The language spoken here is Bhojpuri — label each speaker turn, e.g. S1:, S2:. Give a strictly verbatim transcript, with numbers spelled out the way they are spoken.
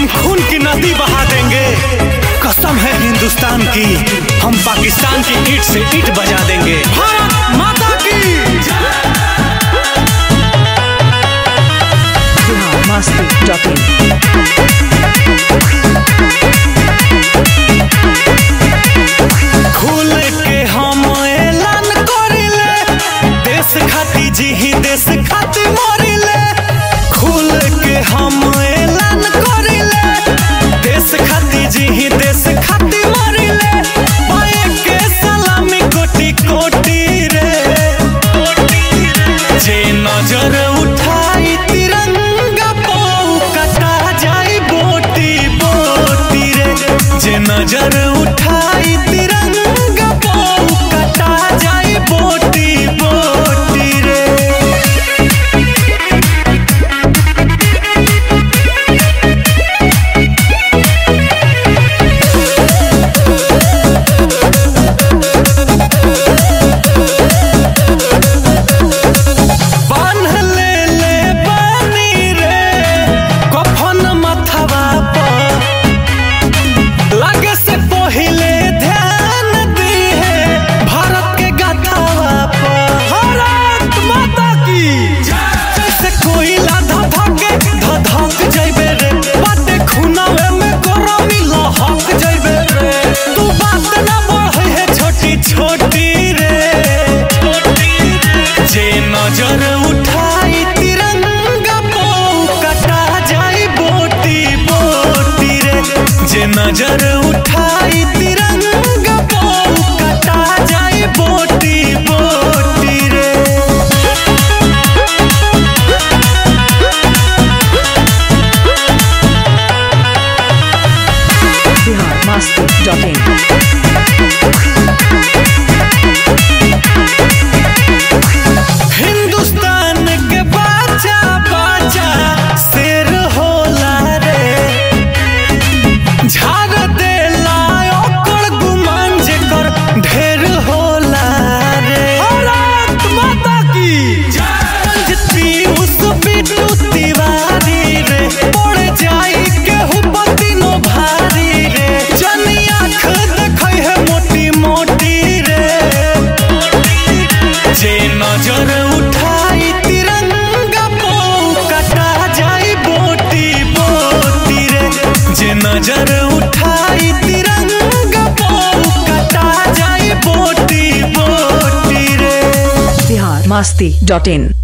S1: हम खून की नदी बहा देंगे। कसम है हिंदुस्तान की, हम पाकिस्तान की ईंट से ईंट बजा देंगे। भारत माता की
S2: मस्ती डॉट इन।
S1: खुल के हम ऐलान करिले, देश खाती जी ही देश खाती मरिले। खुल के हम ऐलान करिले, देश खाती जी ही देश खाती मरिले। पाए के सलामी कोटि कोटि रे, जे नजर उठाई तिरंगा पाऊ कटा जाई बोटी बोटी रे। जे नजर उठाई तिरंगा पाऊ कटा जाई बोटी बोटी रे। बान्ह ले ले बानी रे कफन मथवा पर, लागे से पहिले ध्यान दी है भारत के गाथावा पर। भारत माता की जैसे कोयला धधके धधक जइबे रे, बाटे खुनावे में गरमी लहक जइबे रे। तू बात ना बढ़े है छोटी छोटी रे, जे नजर उठाई तिरंगा पाऊ कटा जाई बोटी बोटी रे। जे नजर उठाई तिरंगा पाऊ कटा जाई बोटी बोटी रे।
S2: Bihar Masti dot in.
S1: हिंदुस्तान के बाचा बाचा शेर होला रे, झाड़ देला ओकर गुमान जेकर ढेर होला रे। भारत माता की जय। उस बिट्टू तिवारी रे, पड़ जाई केहू पतिनो भारी रे। जनी आँख देखै है मोटी मोटी रे, जे नजर उठाई तिरंगा पाऊ कटा जाई बोटी बोटी रे। जे नजर उठाई तिरंगा पाऊ कटा जाई बोटी बोटी रे।
S2: बिहार मस्ती डॉट इन।